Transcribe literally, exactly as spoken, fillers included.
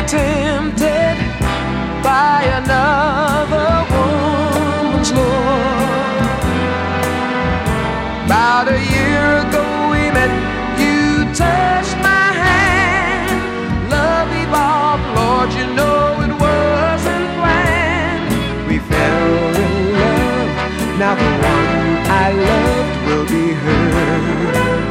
tempted by another woman's lure. About a year ago we met, you touched my hand. Love evolved, Lord, you know it wasn't planned. We fell in love, now the one I loved will be hers.